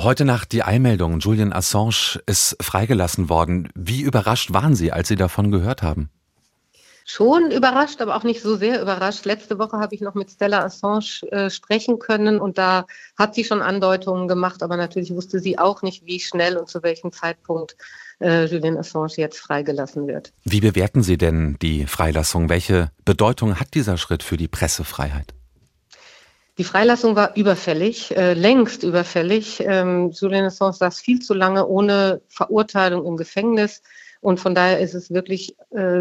Heute Nacht die Eilmeldung, Julian Assange ist freigelassen worden. Wie überrascht waren Sie, als Sie davon gehört haben? Schon überrascht, aber auch nicht so sehr überrascht. Letzte Woche habe ich noch mit Stella Assange sprechen können und da hat sie schon Andeutungen gemacht, aber natürlich wusste sie auch nicht, wie schnell und zu welchem Zeitpunkt Julian Assange jetzt freigelassen wird. Wie bewerten Sie denn die Freilassung? Welche Bedeutung hat dieser Schritt für die Pressefreiheit? Die Freilassung war überfällig, längst überfällig. Julian Assange saß viel zu lange ohne Verurteilung im Gefängnis. Und von daher ist es wirklich,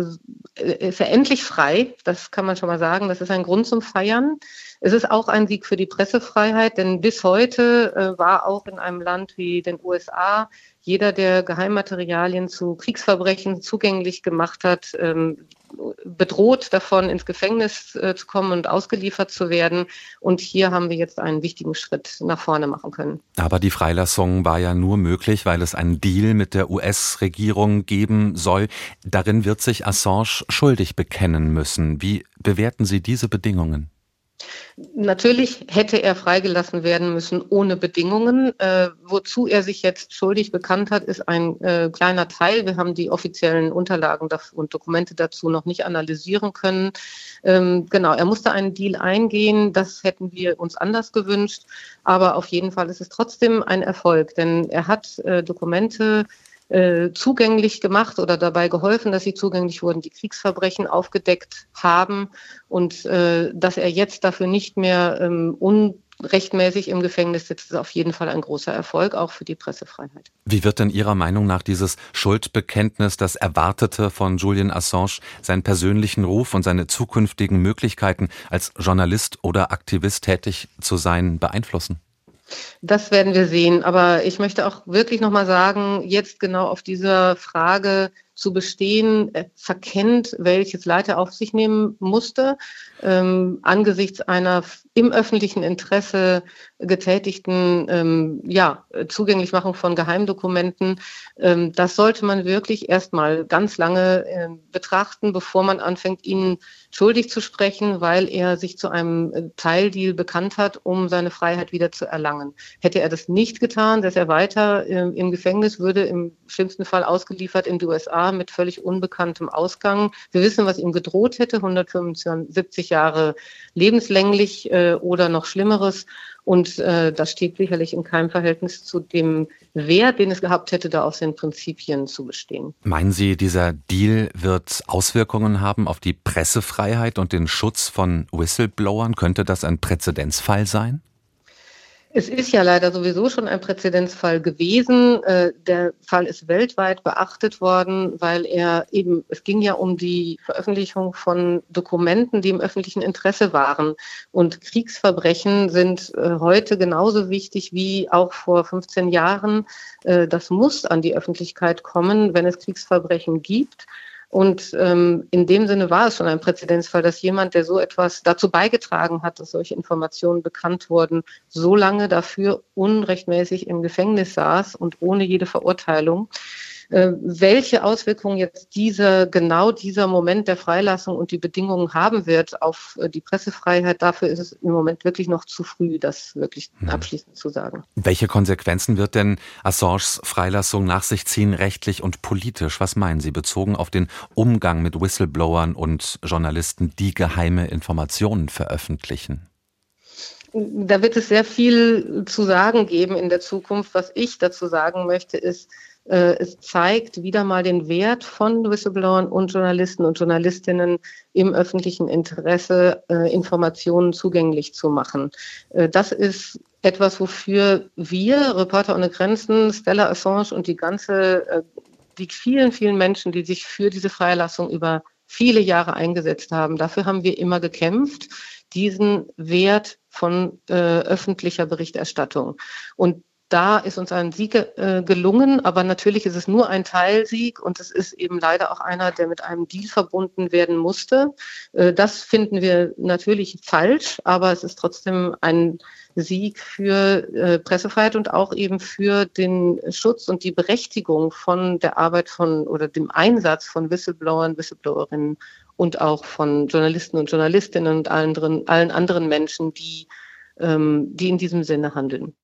ist er endlich frei. Das kann man schon mal sagen. Das ist ein Grund zum Feiern. Es ist auch ein Sieg für die Pressefreiheit, denn bis heute war auch in einem Land wie den USA jeder, der Geheimmaterialien zu Kriegsverbrechen zugänglich gemacht hat, bedroht davon, ins Gefängnis zu kommen und ausgeliefert zu werden. Und hier haben wir jetzt einen wichtigen Schritt nach vorne machen können. Aber die Freilassung war ja nur möglich, weil es einen Deal mit der US-Regierung geben soll. Darin wird sich Assange schuldig bekennen müssen. Wie bewerten Sie diese Bedingungen? Natürlich hätte er freigelassen werden müssen ohne Bedingungen. Wozu er sich jetzt schuldig bekannt hat, ist ein kleiner Teil. Wir haben die offiziellen Unterlagen und Dokumente dazu noch nicht analysieren können. Genau, er musste einen Deal eingehen. Das hätten wir uns anders gewünscht. Aber auf jeden Fall ist es trotzdem ein Erfolg, denn er hat Dokumente zugänglich gemacht oder dabei geholfen, dass sie zugänglich wurden, die Kriegsverbrechen aufgedeckt haben und dass er jetzt dafür nicht mehr unrechtmäßig im Gefängnis sitzt, ist auf jeden Fall ein großer Erfolg, auch für die Pressefreiheit. Wie wird denn Ihrer Meinung nach dieses Schuldbekenntnis, das Erwartete von Julian Assange, seinen persönlichen Ruf und seine zukünftigen Möglichkeiten als Journalist oder Aktivist tätig zu sein, beeinflussen? Das werden wir sehen. Aber ich möchte auch wirklich nochmal sagen, jetzt genau auf dieser Frage zu bestehen, verkennt, welches Leid er auf sich nehmen musste, angesichts einer im öffentlichen Interesse getätigten Zugänglichmachung von Geheimdokumenten. Das sollte man wirklich erstmal ganz lange betrachten, bevor man anfängt, ihn schuldig zu sprechen, weil er sich zu einem Teildeal bekannt hat, um seine Freiheit wieder zu erlangen. Hätte er das nicht getan, dass er weiter im Gefängnis würde, im schlimmsten Fall ausgeliefert in die USA mit völlig unbekanntem Ausgang. Wir wissen, was ihm gedroht hätte, 175 Jahre lebenslänglich oder noch Schlimmeres. Und das steht sicherlich in keinem Verhältnis zu dem Wert, den es gehabt hätte, da auf seinen Prinzipien zu bestehen. Meinen Sie, dieser Deal wird Auswirkungen haben auf die Pressefreiheit und den Schutz von Whistleblowern? Könnte das ein Präzedenzfall sein? Es ist ja leider sowieso schon ein Präzedenzfall gewesen. Der Fall ist weltweit beachtet worden, weil es ging ja um die Veröffentlichung von Dokumenten, die im öffentlichen Interesse waren. Und Kriegsverbrechen sind heute genauso wichtig wie auch vor 15 Jahren. Das muss an die Öffentlichkeit kommen, wenn es Kriegsverbrechen gibt. Und in dem Sinne war es schon ein Präzedenzfall, dass jemand, der so etwas dazu beigetragen hat, dass solche Informationen bekannt wurden, so lange dafür unrechtmäßig im Gefängnis saß und ohne jede Verurteilung. Welche Auswirkungen jetzt dieser Moment der Freilassung und die Bedingungen haben wird auf die Pressefreiheit, dafür ist es im Moment wirklich noch zu früh, das wirklich abschließend zu sagen. Welche Konsequenzen wird denn Assanges Freilassung nach sich ziehen, rechtlich und politisch? Was meinen Sie, bezogen auf den Umgang mit Whistleblowern und Journalisten, die geheime Informationen veröffentlichen? Da wird es sehr viel zu sagen geben in der Zukunft. Was ich dazu sagen möchte, ist, es zeigt wieder mal den Wert von Whistleblowern und Journalisten und Journalistinnen im öffentlichen Interesse, Informationen zugänglich zu machen. Das ist etwas, wofür wir, Reporter ohne Grenzen, Stella Assange und die vielen, vielen Menschen, die sich für diese Freilassung über viele Jahre eingesetzt haben, dafür haben wir immer gekämpft, diesen Wert von öffentlicher Berichterstattung. Und da ist uns ein Sieg gelungen, aber natürlich ist es nur ein Teilsieg und es ist eben leider auch einer, der mit einem Deal verbunden werden musste. Das finden wir natürlich falsch, aber es ist trotzdem ein Sieg für Pressefreiheit und auch eben für den Schutz und die Berechtigung von der Arbeit oder dem Einsatz von Whistleblowern, Whistleblowerinnen und auch von Journalisten und Journalistinnen und allen anderen Menschen, die in diesem Sinne handeln.